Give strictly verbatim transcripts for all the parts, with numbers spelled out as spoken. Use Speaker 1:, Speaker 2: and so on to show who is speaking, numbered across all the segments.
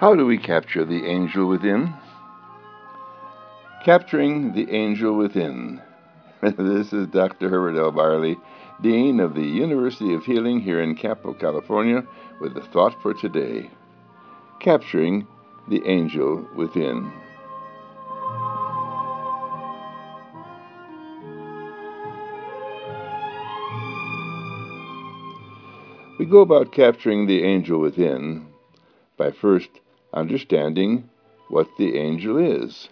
Speaker 1: How do we capture the angel within? Capturing the Angel Within. This is Doctor Herbert L. Barley, Dean of the University of Healing here in Capital, California, with a thought for today. Capturing the Angel Within. We go about capturing the angel within by first understanding what the angel is.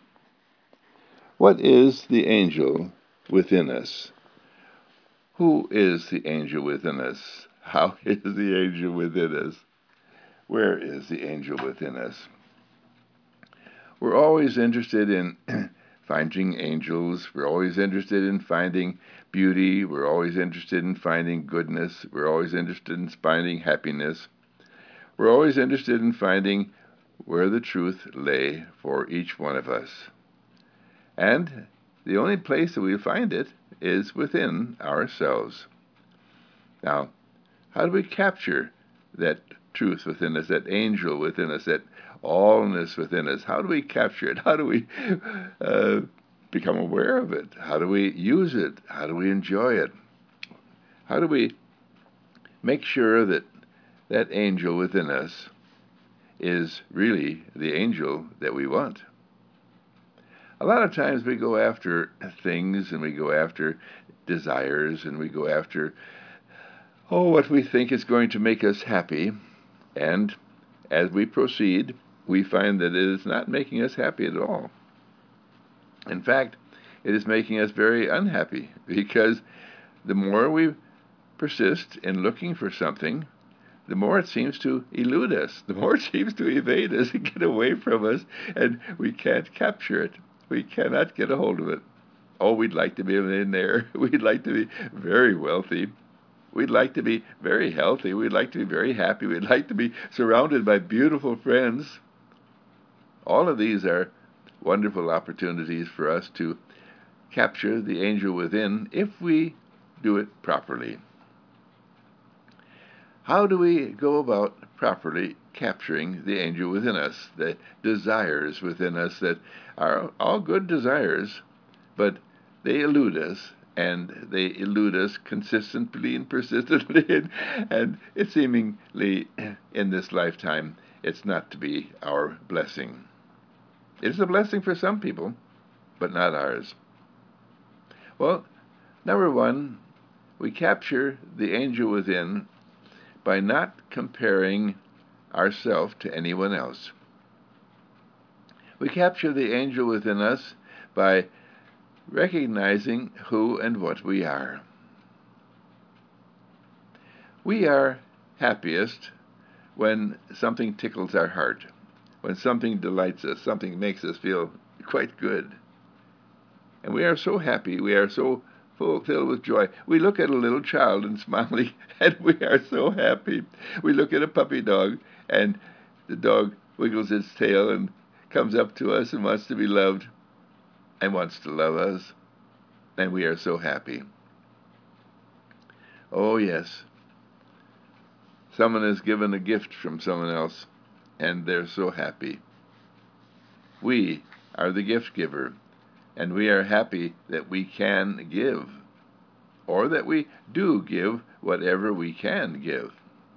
Speaker 1: What is the angel within us? Who is the angel within us? How is the angel within us? Where is the angel within us? We're always interested in finding angels. We're always interested in finding beauty. We're always interested in finding goodness. We're always interested in finding happiness. We're always interested in finding where the truth lay for each one of us. And the only place that we'll find it is within ourselves. Now, how do we capture that truth within us, that angel within us, that allness within us? How do we capture it? How do we uh, become aware of it? How do we use it? How do we enjoy it? How do we make sure that that angel within us is really the angel that we want? A lot of times we go after things and we go after desires and we go after, oh, what we think is going to make us happy. And as we proceed, we find that it is not making us happy at all. In fact, it is making us very unhappy because the more we persist in looking for something, the more it seems to elude us, the more it seems to evade us and get away from us, and we can't capture it. We cannot get a hold of it. Oh, we'd like to be a millionaire. We'd like to be very wealthy. We'd like to be very healthy. We'd like to be very happy. We'd like to be surrounded by beautiful friends. All of these are wonderful opportunities for us to capture the angel within if we do it properly. How do we go about properly capturing the angel within us, the desires within us that are all good desires, but they elude us, and they elude us consistently and persistently, and, and it seemingly in this lifetime, it's not to be our blessing. It's a blessing for some people, but not ours. Well, number one, we capture the angel within by not comparing ourselves to anyone else. We capture the angel within us by recognizing who and what we are. We are happiest when something tickles our heart, when something delights us, something makes us feel quite good. And we are so happy, we are so full, filled with joy. We look at a little child and smiling, and we are so happy. We look at a puppy dog, and the dog wiggles its tail and comes up to us and wants to be loved and wants to love us, and we are so happy. Oh, yes. Someone is given a gift from someone else, and they're so happy. We are the gift giver, and we are happy that we can give, or that we do give whatever we can give.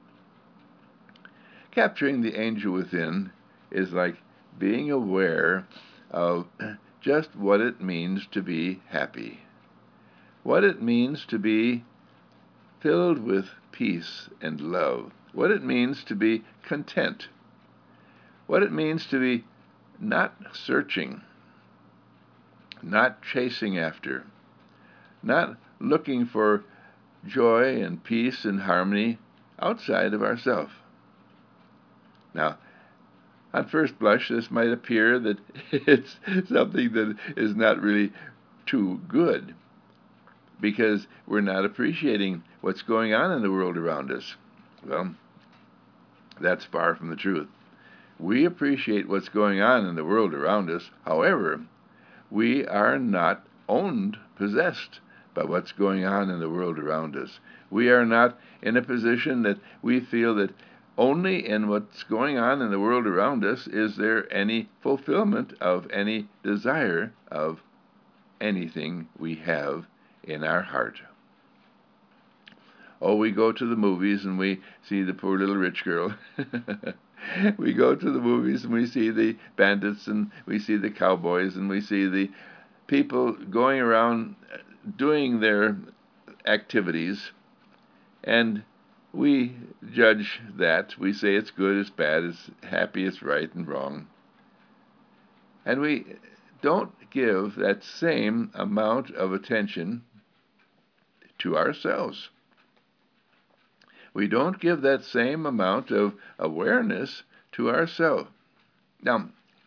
Speaker 1: Capturing the angel within is like being aware of just what it means to be happy, what it means to be filled with peace and love, what it means to be content, what it means to be not searching, not chasing after, not looking for joy and peace and harmony outside of ourselves. Now, on first blush, this might appear that it's something that is not really too good because we're not appreciating what's going on in the world around us. Well, that's far from the truth. We appreciate what's going on in the world around us. However, we are not owned, possessed by what's going on in the world around us. We are not in a position that we feel that Only in what's going on in the world around us is there any fulfillment of any desire of anything we have in our heart. Oh, we go to the movies and we see the poor little rich girl. We go to the movies and we see the bandits and we see the cowboys and we see the people going around doing their activities, and we judge that. We say it's good, it's bad, it's happy, it's right and wrong. And we don't give that same amount of attention to ourselves. We don't give that same amount of awareness to ourselves. Now,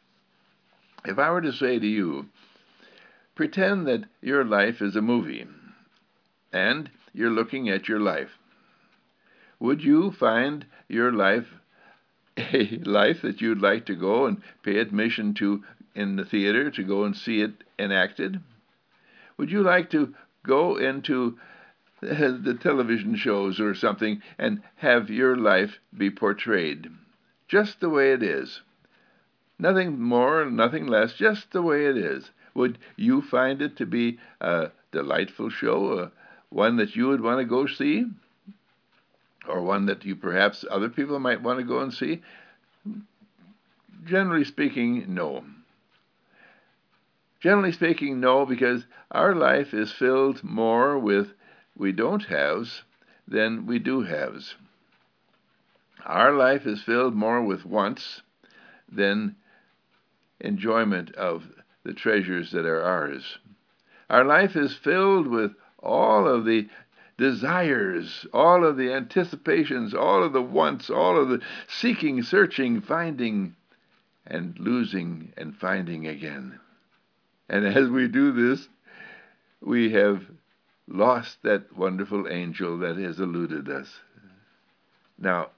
Speaker 1: if I were to say to you, pretend that your life is a movie, and you're looking at your life, would you find your life a life that you'd like to go and pay admission to in the theater to go and see it enacted? Would you like to go into the television shows or something and have your life be portrayed just the way it is? Nothing more, nothing less, just the way it is. Would you find it to be a delightful show, uh, one that you would want to go see? Or one that you perhaps other people might want to go and see? Generally speaking, no. Generally speaking, no, because our life is filled more with we don't haves than we do haves. Our life is filled more with wants than enjoyment of the treasures that are ours. Our life is filled with all of the desires, all of the anticipations, all of the wants, all of the seeking, searching, finding, and losing and finding again. And as we do this, we have lost that wonderful angel that has eluded us. Now,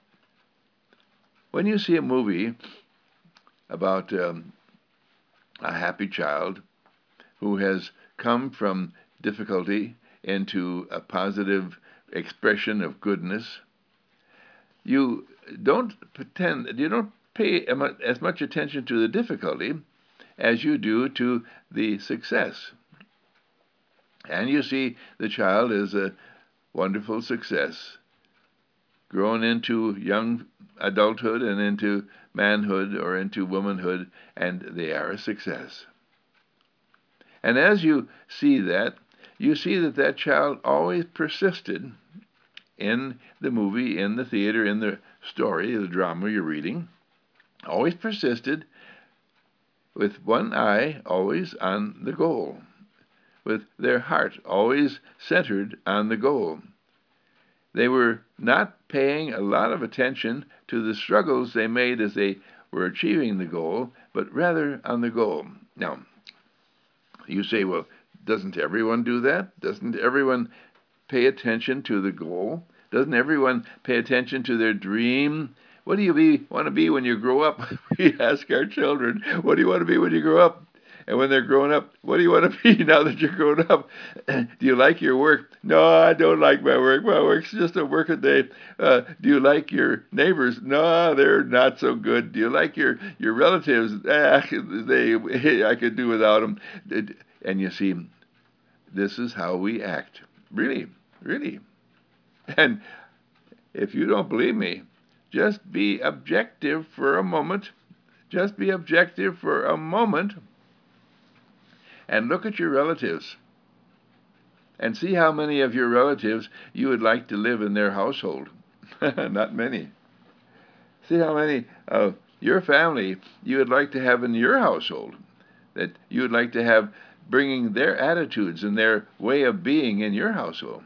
Speaker 1: when you see a movie about um, a happy child who has come from difficulty into a positive expression of goodness, you don't pretend, you don't pay as much attention to the difficulty as you do to the success. And you see the child is a wonderful success, grown into young adulthood and into manhood or into womanhood, and they are a success. And as you see that, you see that that child always persisted in the movie, in the theater, in the story, the drama you're reading, always persisted with one eye always on the goal, with their heart always centered on the goal. They were not paying a lot of attention to the struggles they made as they were achieving the goal, but rather on the goal. Now, you say, well, doesn't everyone do that? Doesn't everyone pay attention to the goal? Doesn't everyone pay attention to their dream? What do you be, want to be when you grow up? We ask our children, what do you want to be when you grow up? And when they're grown up, what do you want to be now that you're grown up? Do you like your work? No, I don't like my work. My work's just a work a day. Uh, do you like your neighbors? No, they're not so good. Do you like your, your relatives? Ah, they, I could do without them. And you see, this is how we act. Really, really. And if you don't believe me, just be objective for a moment. Just be objective for a moment and look at your relatives and see how many of your relatives you would like to live in their household. Not many. See how many of your family you would like to have in your household, that you would like to have bringing their attitudes and their way of being in your household.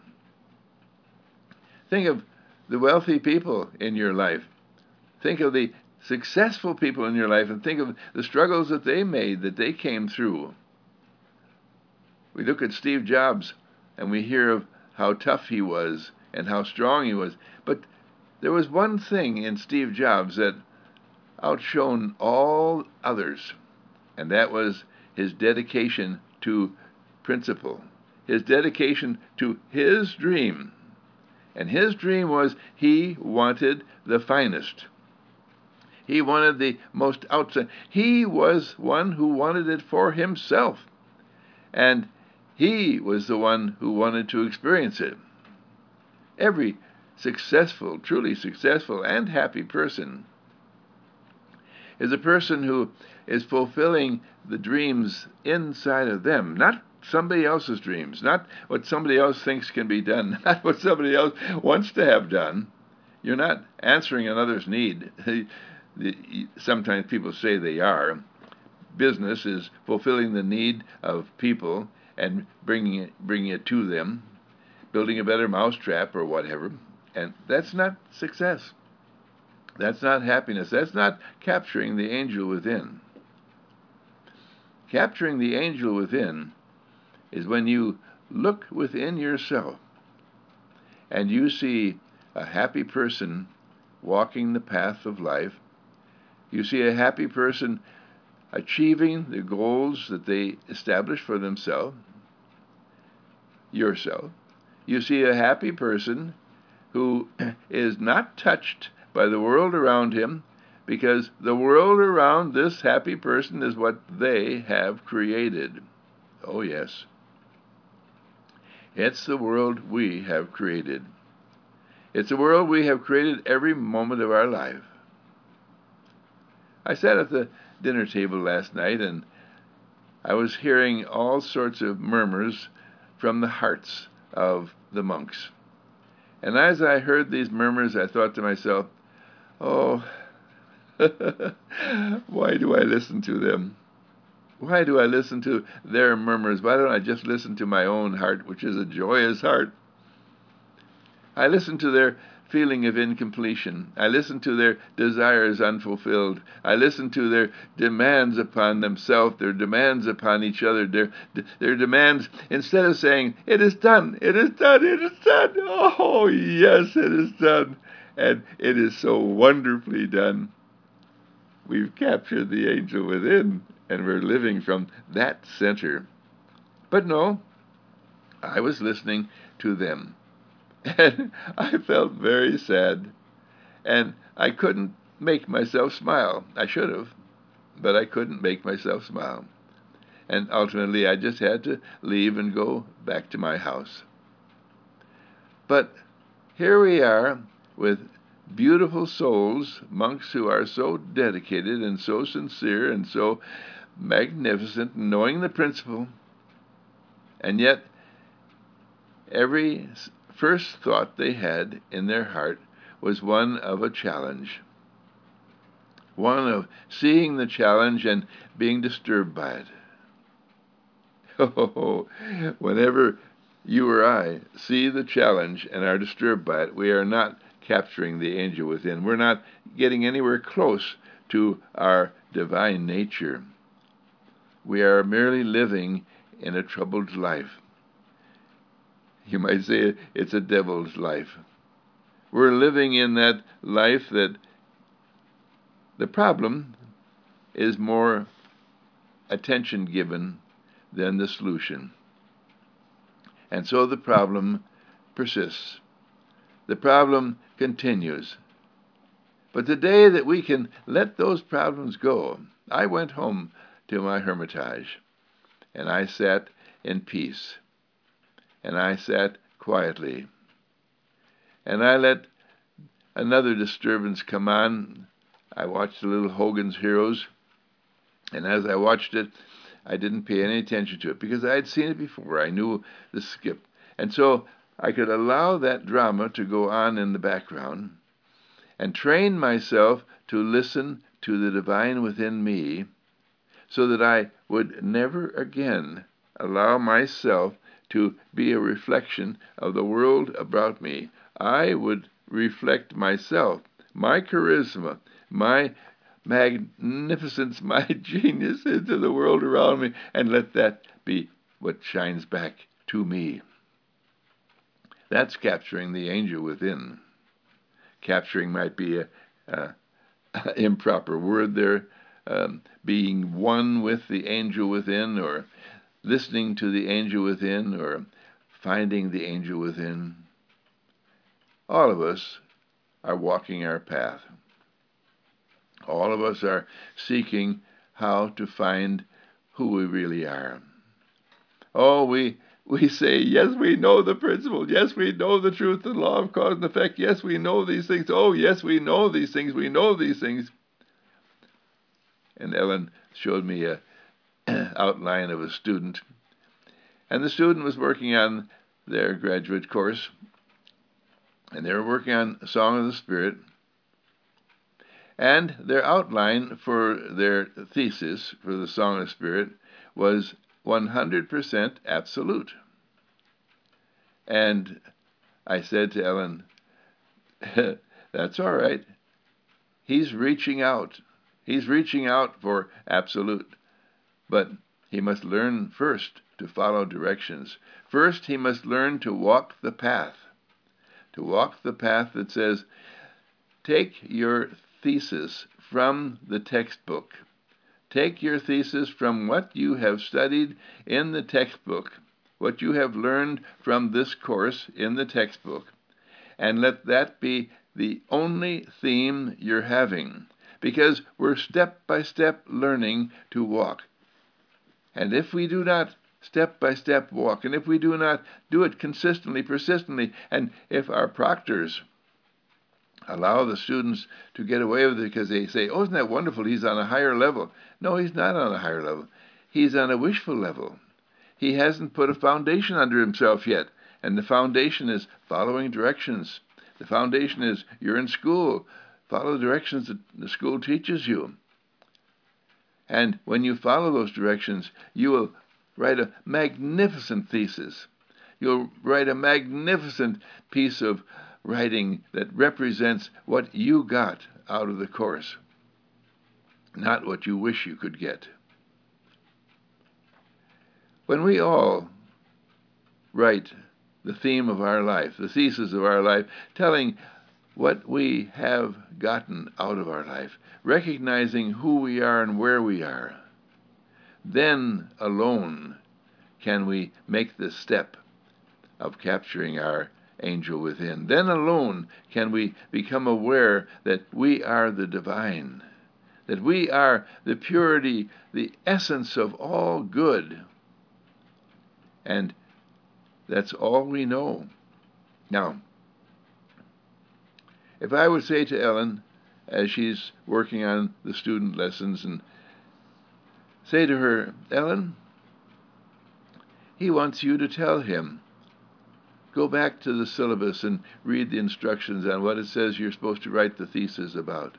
Speaker 1: Think of the wealthy people in your life. Think of the successful people in your life and think of the struggles that they made, that they came through. We look at Steve Jobs and we hear of how tough he was and how strong he was. But there was one thing in Steve Jobs that outshone all others, and that was his dedication to principle, his dedication to his dream. And his dream was he wanted the finest. He wanted the most outside. He was one who wanted it for himself. And he was the one who wanted to experience it. Every successful, truly successful and happy person is a person who is fulfilling the dreams inside of them, not somebody else's dreams, not what somebody else thinks can be done, not what somebody else wants to have done. You're not answering another's need. Sometimes people say they are. Business is fulfilling the need of people and bringing it, bringing it to them, building a better mousetrap or whatever. And that's not success. That's not happiness. That's not capturing the angel within. Capturing the angel within is when you look within yourself and you see a happy person walking the path of life. You see a happy person achieving the goals that they establish for themselves, yourself. You see a happy person who is not touched by the world around him, because the world around this happy person is what they have created. Oh, yes. It's the world we have created. It's a world we have created every moment of our life. I sat at the dinner table last night, and I was hearing all sorts of murmurs from the hearts of the monks. And as I heard these murmurs, I thought to myself, oh, why do I listen to them? Why do I listen to their murmurs? Why don't I just listen to my own heart, which is a joyous heart? I listen to their feeling of incompletion. I listen to their desires unfulfilled. I listen to their demands upon themselves, their demands upon each other, their, their demands, instead of saying, it is done, it is done, it is done. Oh, yes, it is done. And it is so wonderfully done. We've captured the angel within, and we're living from that center. But no, I was listening to them. And I felt very sad, and I couldn't make myself smile. I should have, but I couldn't make myself smile. And ultimately, I just had to leave and go back to my house. But here we are with beautiful souls, monks who are so dedicated and so sincere and so magnificent, knowing the principle, and yet every first thought they had in their heart was one of a challenge, one of seeing the challenge and being disturbed by it. Oh, whenever you or I see the challenge and are disturbed by it, we are not capturing the angel within. We're not getting anywhere close to our divine nature. We are merely living in a troubled life. You might say it's a devil's life. We're living in that life that the problem is more attention given than the solution. And so the problem persists. The problem continues. But the day that we can let those problems go, I went home to my hermitage, and I sat in peace. And I sat quietly. And I let another disturbance come on. I watched the little Hogan's Heroes. And as I watched it, I didn't pay any attention to it because I had seen it before. I knew the skip. And so I could allow that drama to go on in the background and train myself to listen to the divine within me so that I would never again allow myself to be a reflection of the world about me. I would reflect myself, my charisma, my magnificence, my genius into the world around me, and let that be what shines back to me. That's capturing the angel within. Capturing might be a, a, a improper word there, um, being one with the angel within, or listening to the angel within, or finding the angel within. all of us are walking our path. All of us are seeking how to find who we really are. Oh, we we say, yes, we know the principle. Yes, we know the truth, the law of cause and effect. Yes, we know these things. Oh, yes, we know these things. We know these things. And Ellen showed me a outline of a student. And the student was working on their graduate course. And they were working on a Song of the Spirit. And their outline for their thesis for the Song of the Spirit was one hundred percent absolute. And I said to Ellen, that's all right. He's reaching out. He's reaching out for absolute. But he must learn first to follow directions. First, he must learn to walk the path. To walk the path that says, take your thesis from the textbook. Take your thesis from what you have studied in the textbook, what you have learned from this course in the textbook, and let that be the only theme you're having, because we're step-by-step learning to walk. And if we do not step-by-step walk, and if we do not do it consistently, persistently, and if our proctors allow the students to get away with it because they say, oh, isn't that wonderful, he's on a higher level. No, he's not on a higher level. He's on a wishful level. He hasn't put a foundation under himself yet, and the foundation is following directions. The foundation is you're in school. Follow the directions that the school teaches you. And when you follow those directions, you will write a magnificent thesis. You'll write a magnificent piece of writing that represents what you got out of the course, not what you wish you could get. When we all write the theme of our life, the thesis of our life, telling what we have gotten out of our life, recognizing who we are and where we are, then alone can we make the step of capturing our angel within. Then alone can we become aware that we are the divine, that we are the purity, the essence of all good. And that's all we know. Now, if I would say to Ellen, as she's working on the student lessons, and say to her, Ellen, he wants you to tell him. Go back to the syllabus and read the instructions on what it says you're supposed to write the thesis about.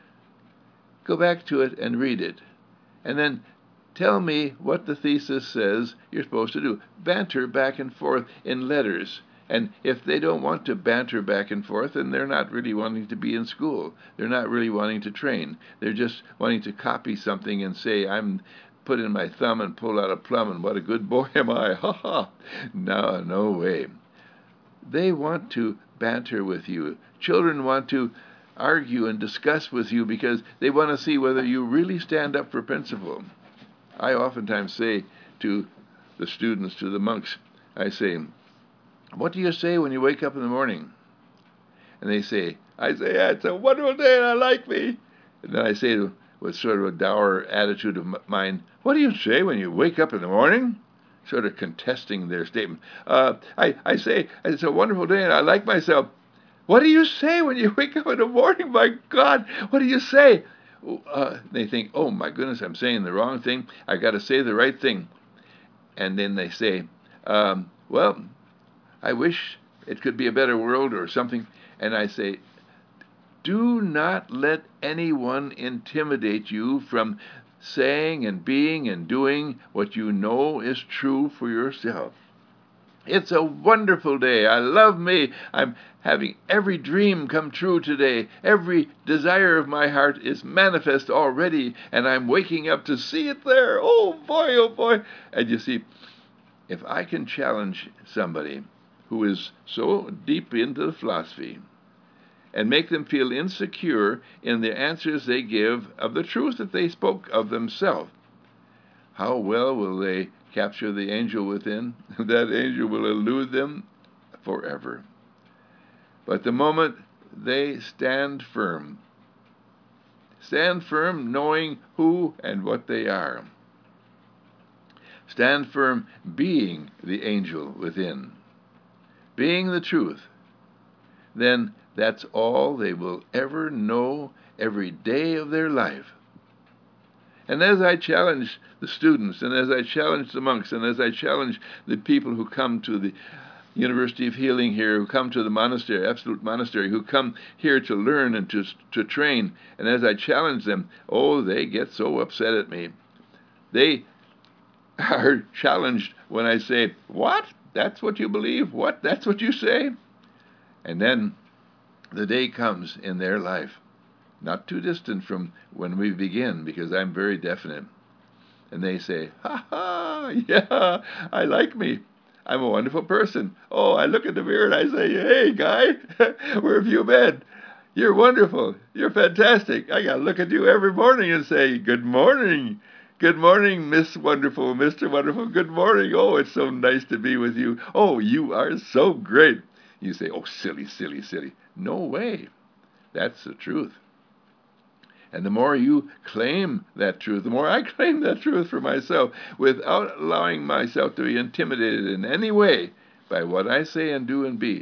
Speaker 1: Go back to it and read it. And then tell me what the thesis says you're supposed to do. Banter back and forth in letters. And if they don't want to banter back and forth, then they're not really wanting to be in school. They're not really wanting to train. They're just wanting to copy something and say, I'm put in my thumb and pull out a plum, and what a good boy am I. Ha ha. No, no way. They want to banter with you. Children want to argue and discuss with you because they want to see whether you really stand up for principle. I oftentimes say to the students, to the monks, I say, what do you say when you wake up in the morning? And they say, I say, yeah, it's a wonderful day and I like me. And then I say to, with sort of a dour attitude of mind, what do you say when you wake up in the morning? Sort of contesting their statement. Uh, I, I say, it's a wonderful day and I like myself. What do you say when you wake up in the morning? My God, what do you say? Uh, they think, oh my goodness, I'm saying the wrong thing. I got to say the right thing. And then they say, um, well, I wish it could be a better world or something. And I say, do not let anyone intimidate you from saying and being and doing what you know is true for yourself. It's a wonderful day. I love me. I'm having every dream come true today. Every desire of my heart is manifest already, and I'm waking up to see it there. Oh, boy, oh, boy. And you see, if I can challenge somebody who is so deep into the philosophy and make them feel insecure in the answers they give of the truth that they spoke of themselves, how well will they capture the angel within? That angel will elude them forever. But the moment they stand firm, stand firm knowing who and what they are, stand firm being the angel within, being the truth, then that's all they will ever know every day of their life. And as I challenge the students, and as I challenge the monks, and as I challenge the people who come to the University of Healing here, who come to the monastery, Absolute Monastery, who come here to learn and to, to train, and as I challenge them, oh, they get so upset at me. They are challenged when I say, what? That's what you believe? What? That's what you say? And then the day comes in their life, not too distant from when we begin, because I'm very definite. And they say, ha ha, yeah, I like me. I'm a wonderful person. Oh, I look in the mirror and I say, hey, guy, where have you been? You're wonderful. You're fantastic. I got to look at you every morning and say, good morning. Good morning, Miss Wonderful, Mister Wonderful. Good morning. Oh, it's so nice to be with you. Oh, you are so great. You say, oh, silly, silly, silly. No way. That's the truth. And the more you claim that truth, the more I claim that truth for myself, without allowing myself to be intimidated in any way by what I say and do and be,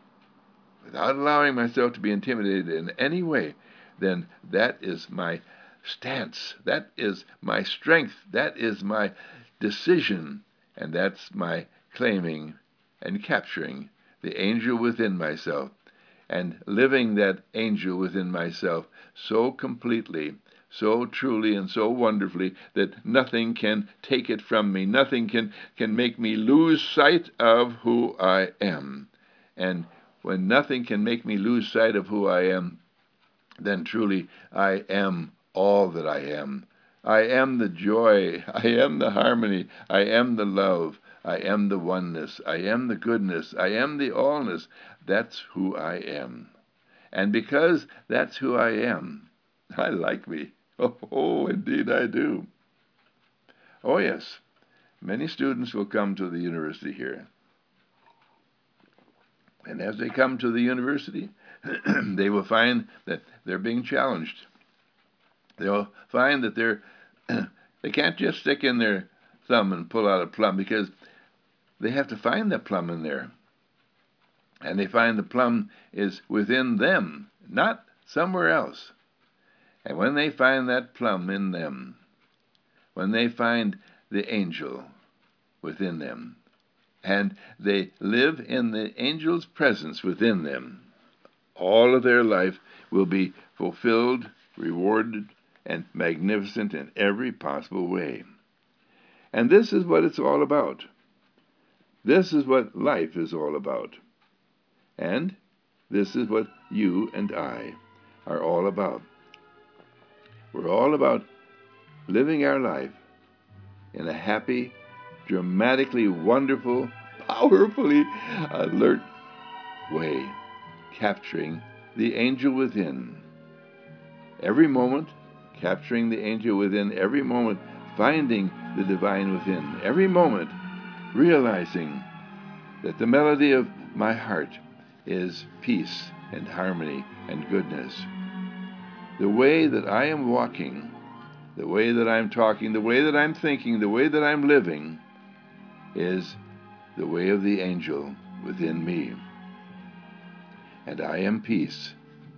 Speaker 1: without allowing myself to be intimidated in any way, then that is my stance, that is my strength, that is my decision, and that's my claiming and capturing the angel within myself, and living that angel within myself so completely, so truly, and so wonderfully that nothing can take it from me. Nothing can, can make me lose sight of who I am. And when nothing can make me lose sight of who I am, then truly I am all that I am. I am the joy. I am the harmony. I am the love. I am the oneness. I am the goodness. I am the allness. That's who I am. And because that's who I am, I like me. Oh, oh, indeed I do. Oh, yes. Many students will come to the university here. And as they come to the university, they will find that they're being challenged. They'll find that they're they can't just stick in their thumb and pull out a plum, because they have to find that plum in there. And they find the plum is within them, not somewhere else. And when they find that plum in them, when they find the angel within them, and they live in the angel's presence within them, all of their life will be fulfilled, rewarded, and magnificent in every possible way. And this is what it's all about. This is what life is all about. And this is what you and I are all about. We're all about living our life in a happy, dramatically wonderful, powerfully alert way, capturing the angel within. Every moment, capturing the angel within, every moment, finding the divine within, every moment, realizing that the melody of my heart is peace and harmony and goodness. The way that I am walking, the way that I'm talking, the way that I'm thinking, the way that I'm living is the way of the angel within me. And I am peace.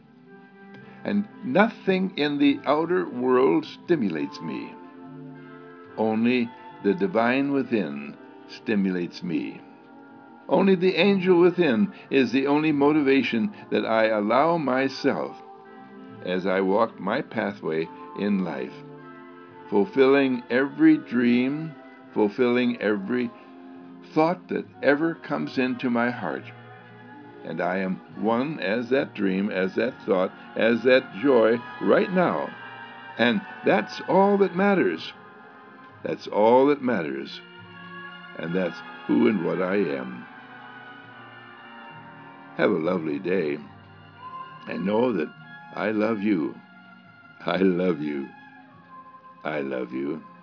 Speaker 1: And nothing in the outer world stimulates me. Only the divine within stimulates me. Only the angel within is the only motivation that I allow myself as I walk my pathway in life, fulfilling every dream, fulfilling every thought that ever comes into my heart. And I am one as that dream, as that thought, as that joy right now. And that's all that matters. That's all that matters. And that's who and what I am. Have a lovely day. And know that I love you. I love you. I love you.